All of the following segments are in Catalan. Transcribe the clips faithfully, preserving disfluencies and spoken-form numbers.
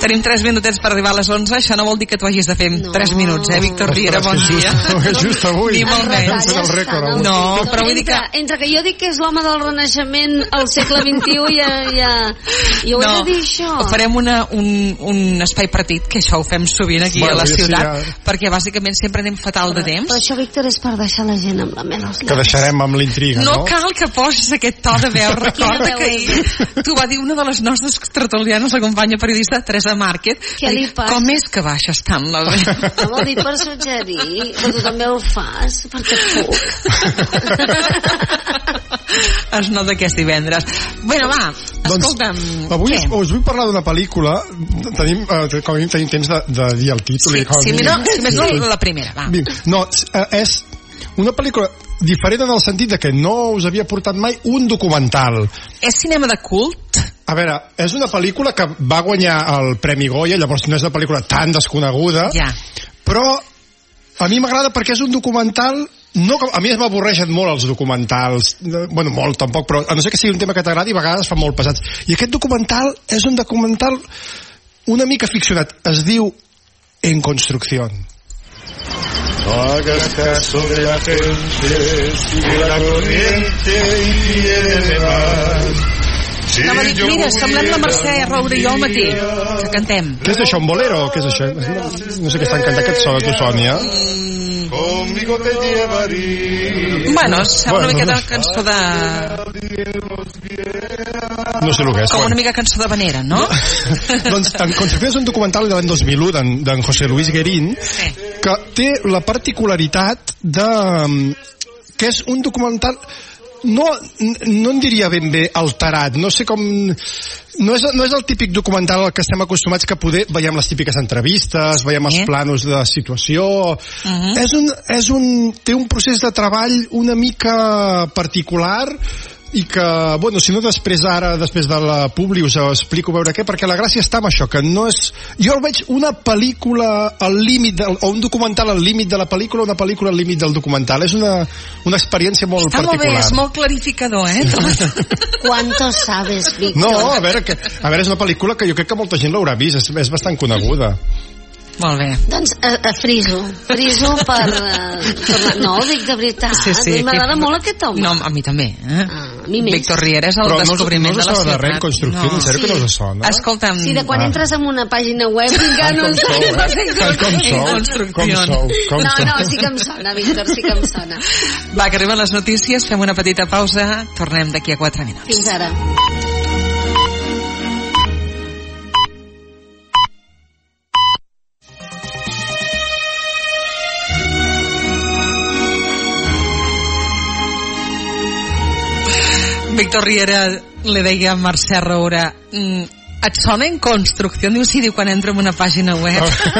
Tenim tres minutets per arribar a les onze, això no vol dir que tu hagis de fer no. tres minuts, eh, Víctor Riera, bon dia. És just avui. Ni molt menys. El rècord, no, però vull dir que... Entre que jo dic que és l'home del Renaixement al segle vint-i-u i ja, ja, ja ho no, he de dir, això. Farem una, un, un espai partit, que això ho fem sovint aquí bueno, a la ciutat, sí, ja... perquè bàsicament sempre anem fatal de temps. Però això, Víctor, és per deixar la gent amb la mel als llavis. Que deixarem amb l'intriga, no? No cal que posis aquest to de veu. Recorda que ahir t'ho va dir una de les nostres tertulianes, la companya periodista Teresa Márquez. Què li passa? Com és que baixes tant la veu? No vol dir per suggerir, però tu també ho fas, perquè puc. Es nota que és divendres. Bueno, va, escolta'm. Doncs, avui us, us vull parlar d'una pel·lícula. Tenim, eh, com a mínim tenim temps de, de dir el títol. Sí, i, sí, no, si més no, la primera, va. No, és una pel·lícula diferent en el sentit de que no us havia portat mai un documental. És cinema de cult? A veure, és una pel·lícula que va guanyar el Premi Goya, llavors no és una pel·lícula tan desconeguda, ja. Però a mi m'agrada perquè és un documental. No, a mi m'avorreixen molt els documentals, bueno, molt tampoc, però a no ser que sigui un tema que t'agradi, a vegades fan molt pesats. I aquest documental és un documental una mica ficcionat. Es diu En Construcción. No hagas caso de la gente, sigue la corriente y quiere más. Sí, no, dic, mira, semblem la Mercè Roure i jo al matí, que cantem. Què és això, un bolero? Què és això? No sé què estan cantant, aquest so de tu, Sònia. Conmigo te llevaré. Bueno, sembla una miqueta cançó de... No sé el que és. Com una mica cançó de vanera, no? Doncs En Construcción és un documental de l'any dos mil u d'en José Luis Guerín, que té la particularitat de... que és un documental... No, no en diria ben bé alterat, no sé com... No és, no és el típic documental al que estem acostumats, que poder veiem les típiques entrevistes, veiem els planos de situació... Uh-huh. És un, és un, té un procés de treball una mica particular i que, bueno, si no després ara, després de la publi us explico veure què, perquè la gràcia està en això, que no és... Jo el veig una pel·lícula al límit, del, o un documental al límit de la pel·lícula, una pel·lícula al límit del documental. És una, una experiència molt està particular. Està molt bé, és molt clarificador, eh? Quanto sabes, Víctor? No, a veure, que, a veure, és una pel·lícula que jo crec que molta gent l'haurà vist, és, és bastant coneguda. Molt bé. Doncs a, a friso. Friso per... Uh, per no, ho dic de veritat. Sí, sí, m'agrada que... molt aquest home. No, a mi també. Eh? Ah, a mi més. Víctor Riera és el però descobriment no, no de la ciutat. Però no us sona de res, Construcció, no. En sèrio sí. Que no us sona? Escolta'm... Sí, de quan ah. entres en una pàgina web ja no en sou, eh? Com sou? Com sou? Com no, no, sí que em sona, Víctor, sí que em sona. Va, que arriben les notícies, fem una petita pausa, tornem d'aquí a quatre minuts. Fins ara. Víctor Riera li deia a Mercè Roure, mm, et sona En Construcció? Diu, sí, diu, quan entra en una pàgina web.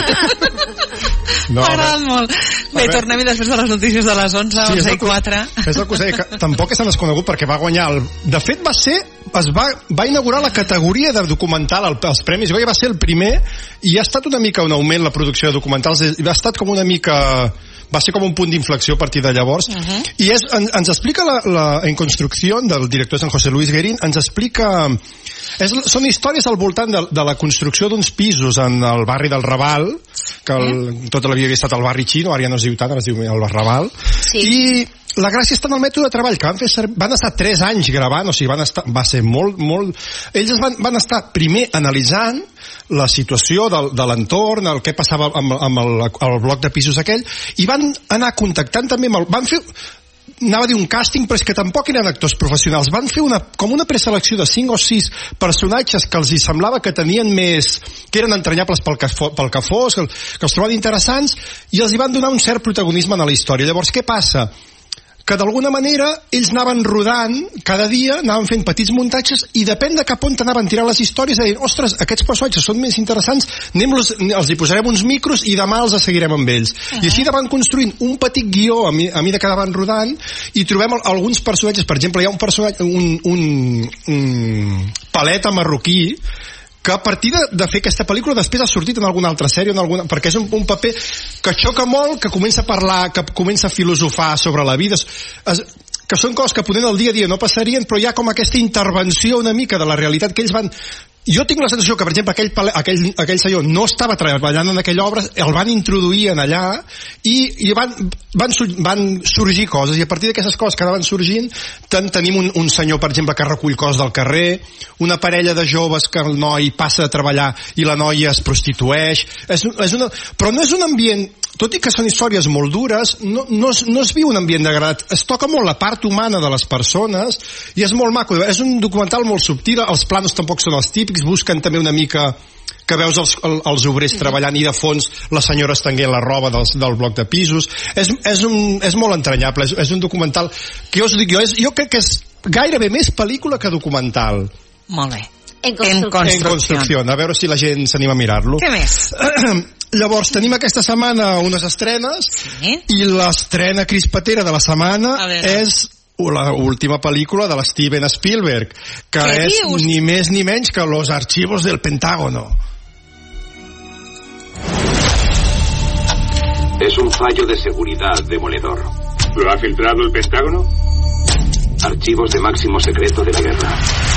No, m'ha agradat molt. Bé, tornem-hi després de les notícies de les onze, sí, onze i quatre. És el que us deia, que tampoc és tan desconegut perquè va guanyar el... De fet, va ser... Es va, va inaugurar la categoria de documental als Premis Goya, va ser el primer, i ha estat una mica un augment la producció de documentals, i ha estat com una mica... Va ser com un punt d'inflexió a partir de llavors. Uh-huh. I és, en, ens explica la, la En Construcció del director San José Luis Guerín, ens explica... És, són històries al voltant de, de la construcció d'uns pisos en el barri del Raval, que el, tota la vida havia estat el barri xino, ara ja no es diu tant, ara es diu el Raval. Sí. I la gràcia està en el mètode de treball, que van, fer ser, van estar tres anys gravant, o sigui, van estar, va ser molt, molt... Ells van, van estar primer analitzant la situació del, de l'entorn, el que passava amb, amb el, el bloc de pisos aquell, i van anar contactant també amb el... Van fer... anava a dir un càsting, però és que tampoc eren actors professionals. Van fer una, com una preselecció de cinc o sis personatges que els hi semblava que tenien més, que eren entranyables pel que, pel que fos, que, que els trobaven interessants, i els hi van donar un cert protagonisme a la història. Llavors, què passa? Que d'alguna manera ells anaven rodant cada dia, anaven fent petits muntatges, i depèn de cap on anaven tirant les històries, de dir, ostres, aquests personatges són més interessants, anem-los, els hi posarem uns micros i demà els seguirem amb ells. Uh-huh. I així van construint un petit guió a, mi, a mida que anaven rodant, i trobem alguns personatges. Per exemple, hi ha un personatge, un, un, un paleta marroquí, que a partir de, de fer aquesta pel·lícula després ha sortit en alguna altra sèrie, en alguna, perquè és un, un paper que xoca molt, que comença a parlar, que comença a filosofar sobre la vida, es, que són coses que podent el dia a dia no passarien, però hi ha com aquesta intervenció una mica de la realitat que ells van jo tinc la sensació que, per exemple, aquell, aquell, aquell senyor no estava treballant en aquella obra, el van introduir en allà i, i van, van, van sorgir coses, i a partir d'aquestes coses que anaven sorgint ten, tenim un, un senyor, per exemple, que recull coses del carrer, una parella de joves que el noi passa a treballar i la noia es prostitueix, és, és una, però no és un ambient, tot i que són històries molt dures, no, no, es, no es viu un ambient degrat, es toca molt la part humana de les persones i és molt maco, és un documental molt subtil, els planos tampoc són els típics, busquen també una mica que veus els, els obrers treballant i de fons la senyora estenguent la roba del, del bloc de pisos. És, és, un, és molt entranyable, és, és un documental que jo us dic, jo, és, jo crec que és gairebé més pel·lícula que documental. Molt bé. En construcció. En construcció. A veure si la gent s'anima a mirar-lo. Què més? Llavors, tenim aquesta setmana unes estrenes, sí? I l'estrena crispatera de la setmana és la última pel·lícula de l'Steven Spielberg, que és dius? Ni més ni menys que Los Archivos del Pentágono. Es un fallo de seguridad demoledor. ¿Lo ha filtrado el Pentágono? Archivos de máximo secreto de la guerra.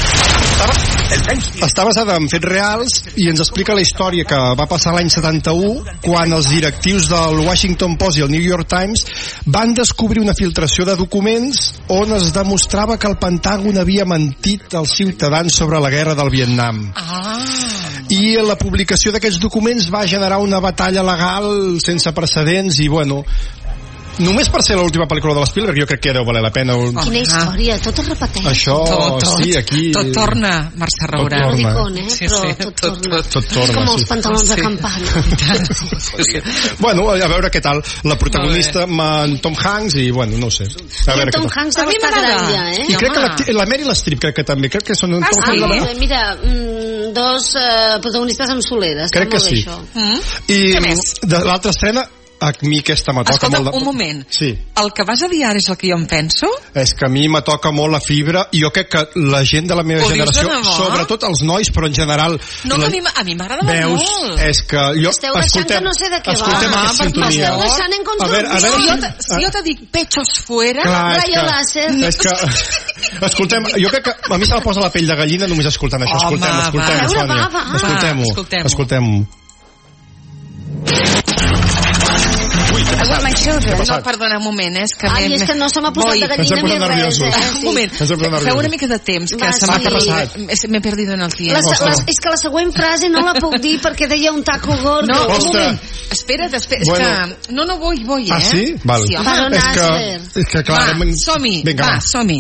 Està basada en fets reals i ens explica la història que va passar l'any setanta-u quan els directius del Washington Post i el New York Times van descobrir una filtració de documents on es demostrava que el Pentàgon havia mentit als ciutadans sobre la guerra del Vietnam. Ah. I la publicació d'aquests documents va generar una batalla legal sense precedents i, bueno, només per ser l'última pel·lícula de l'Spielberg jo crec que deu valer la pena. Oh, quina història, tot es repeteix. Això, tot, tot, sí, aquí... Tot torna, Mercè Rourà. Tot torna. Dicón, eh? Sí, Però sí, tot, tot torna. Tot, tot torna. És com els sí. pantalons sí. de campana. Sí, sí. Bueno, a veure què tal. La protagonista amb Tom Hanks i, bueno, no ho sé. A veure Tom Hanks deu estar gran ja, eh? I crec que la, la Meryl Streep crec que també, crec que són un ah, Tom sí? Hanks. Mira, mm, dos uh, protagonistes amb Solera. Crec que sí. Mm? I què més? de l'altra estrena a mi aquesta me toca Escolta, molt... De... un moment. Sí. El que vas a dir ara és el que jo em penso? És que a mi me toca molt la fibra i jo crec que la gent de la meva Ho generació, sobretot els nois, però en general... No, la... que a mi m'agrada Veus, molt. és que jo... Esteu deixant que no sé de què va. Escoltem Ah, aquesta per sintonia. Esteu deixant en construcció. A veure, a veure... Si jo, te, si jo te dic pechos fuera... Clar, és rayo que, láser. és que... Escoltem, jo crec que a mi se me posa la pell de gallina només escoltant això. Home, escoltem, escoltem, va. Sònia. Va, va, va. Escoltem-ho. Escoltem-ho. Escoltem-ho. Ui, què ha passat? No, perdona, un moment, és que... Ai, és que no se m'ha posat de gallina ni res, eh? Un moment, feu una mica de temps, que se m'ha passat. M'he perdido en el tiempo. La, la, és que la següent frase no la puc dir perquè deia un taco gordo. No, un Ostres. moment. Espera't, espera't, Bueno. és que... No, no, vull, vull, eh? Ah, sí? Val. Sí, home. Baron És que, Asler. és que clar... Va, som-hi, Vinga, va, som-hi.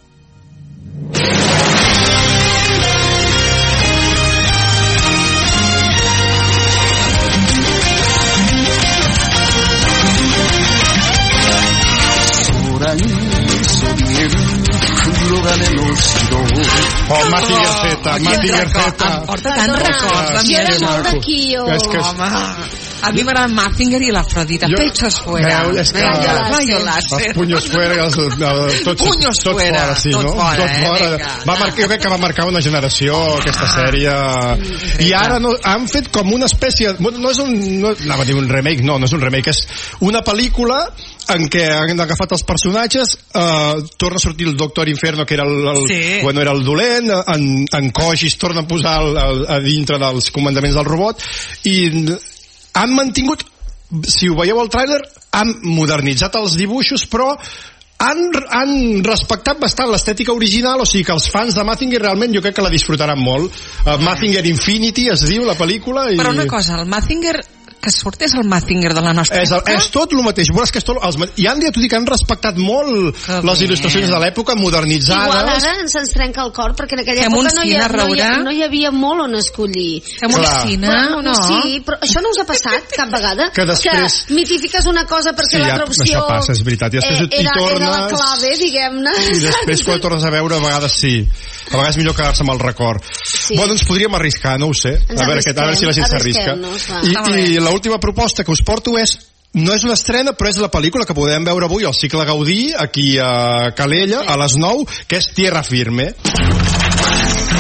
Oh, Mazinger Z, Mazinger Z. Em porta tant records de Jo era mi. molt d'aquí, jo. És que és- Home, a mi m'agrada Mazinger i l'Afrodita. Jo- Pechos fuera. Veu, és que- Rayo- rayo Els láser. punyos fuera, els, els, tots, Punyos tots fuera, fora, sí, tot no? fora, tot eh, fora. vinga. Va marcar, jo crec que va marcar una generació, aquesta sèrie. I ara no, han fet com una espècie... Bueno, no és un... No, anava a dir un remake, no, no és un remake, és una pel·lícula en què han agafat els personatges, eh, torna a sortir el Doctor Inferno, que era el, el, Sí. bueno, era el dolent, en, en Kojis torna a posar el, el, a dintre dels comandaments del robot, i han mantingut, si ho veieu al tràiler, han modernitzat els dibuixos, però han, han respectat bastant l'estètica original, o sigui que els fans de Mazinger realment jo crec que la disfrutaran molt. Uh, Mazinger Infinity es diu la pel·lícula i... Però una cosa, el Mazinger que surt és el Mazinger de la nostra és, el, època? és tot el mateix. Veuràs que és tot, els, i han dit que han respectat molt Que les bé. il·lustracions de l'època, modernitzades. Igual ara ens ens trenca el cor perquè en aquella Fem un època no hi, cine, ha, no, hi, Raurà? ha- no hi havia molt on escollir. Fem un Clar. cine Però, o no? Sí, però això no us ha passat cap vegada? Que després- Que mitifiques una cosa perquè Sí, ja, l'altra opció això passa, és veritat. I després eh, hi era, tornes... era la clave, diguem-ne. I després quan tornes a veure a vegades sí, a vegades millor quedar-se amb el record. Sí. Bueno, ens podríem arriscar, no ho sé, Ens a veure, aquest, a veure si la gent s'arrisca. arrisquem-nos, va. Ah, I, bé. i l'última proposta que us porto és, no és una estrena, però és la pel·lícula que podem veure avui al Cicle Gaudí, aquí a Calella, a les nou, que és Tierra Firme. I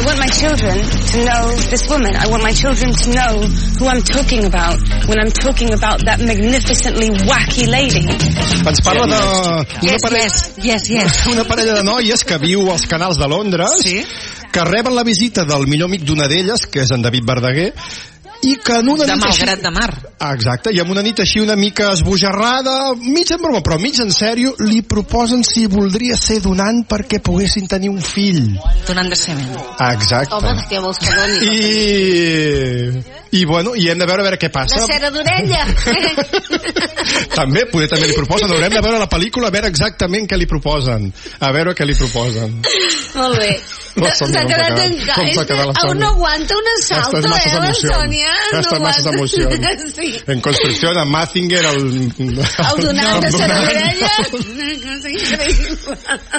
want my children to know this woman. I want my children to know who I'm talking about when I'm talking about that magnificently wacky lady. Ens parla de... Yes, parella, yes, yes, yes. Una parella de noies que viu als canals de Londres, sí? Que reben la visita del millor amic d'una d'elles, que és en David Verdaguer, i que en una de nit Malgrat així... de Mar. Ah, exacte, i en una nit així una mica esbojarrada, mig en broma, però mig en sèrio, li proposen si voldria ser donant perquè poguessin tenir un fill. Donant de semen. Exacte. Home, què vols que doni? I... I bueno, i hem de veure a veure què passa. De cera d'orella. També, poder també li proposen. Haurem de veure la pel·lícula, a veure exactament què li proposen. A veure què li proposen. Molt bé. S'ha quedat en... Com s'ha quedat la Sònia? No aguanta un assalto, eh, la Sònia? Està massa emoció. Sí. En construcció de Mazinger, el... El donant de cera d'orella. Increïble.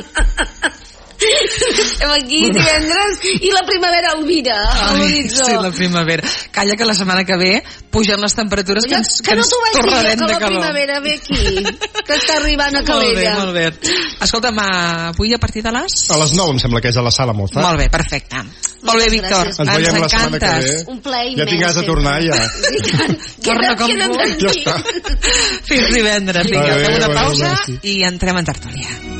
Estem aquí divendres i la primavera al mira a l'horitzó. Sí, la primavera. Calla que la setmana que ve pugen les temperatures que ens, que, que no ens t'ho vaig dir, torrarem que de la calor. Primavera ve aquí, que està arribant a Calella. Molt bé, molt bé. Escolta'm, avui a partir de les... A les nou em sembla que és a la Sala Mozart. Molt bé, perfecte. Molt bé, Víctor, ens, ens veiem la setmana que ve. Un plaer immens. Ja tinc ganes de tornar, ja. Torna com tu. Ja està. Fins divendres. Vinga, fem una pausa sí. i entrem en tertúlia.